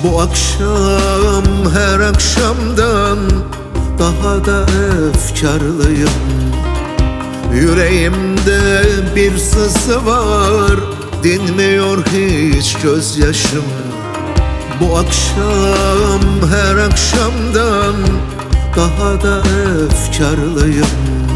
Bu akşam her akşamdan daha da efkarlıyım. Yüreğimde bir sızı var, dinmiyor hiç gözyaşım. Bu akşam her akşamdan daha da efkarlıyım.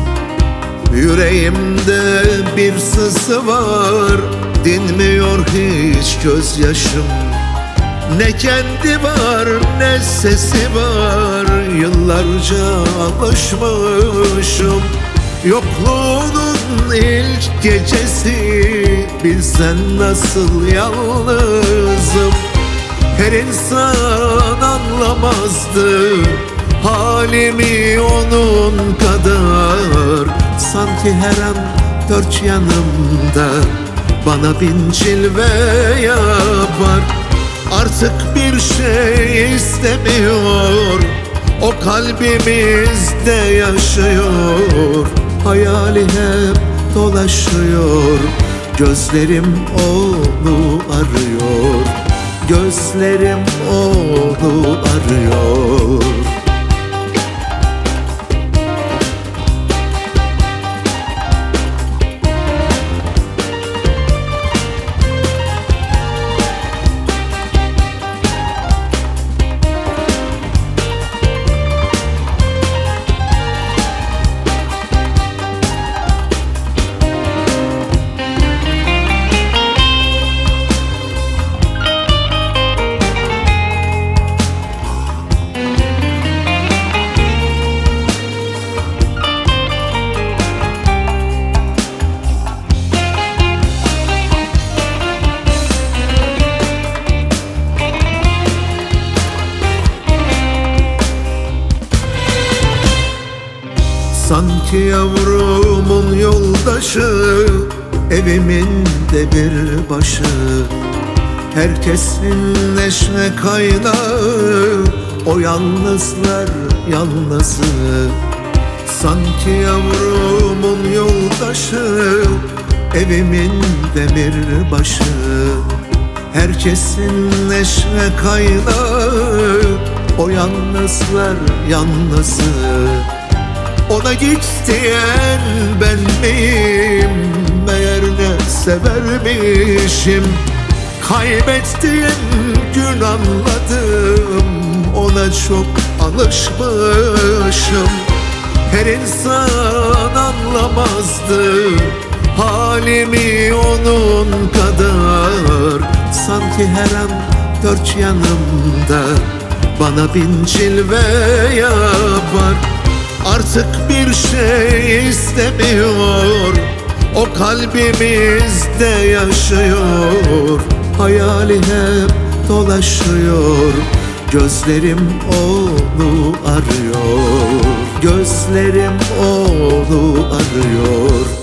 Yüreğimde bir sızı var, dinmiyor hiç gözyaşım. Ne kendi var ne sesi var, yıllarca alışmışım. Yokluğunun ilk gecesi, bilsen nasıl yalnızım. Her insan anlamazdı halimi onun kadar. Sanki her an dört yanımda bana bin cilve yapar. Artık bir şey istemiyor, o kalbimizde yaşıyor. Hayali hep dolaşıyor, gözlerim onu arıyor. Gözlerim onu arıyor. Sanki yavrumun yoldaşı, evimin de bir başı. Herkesin neşe kaynağı, o yalnızlar yalnızı. Sanki yavrumun yoldaşı, evimin de bir başı. Herkesin neşe kaynağı, o yalnızlar yalnızı. Ona git diyen ben miyim? Meğer ne severmişim. Kaybettiğim gün anladım, ona çok alışmışım. Her insan anlamazdı halimi onun kadar. Sanki her an dört yanımda bana bin cilve yapar. Artık bir şey istemiyor, o kalbimizde yaşıyor. Hayali hep dolaşıyor, gözlerim onu arıyor. Gözlerim onu arıyor.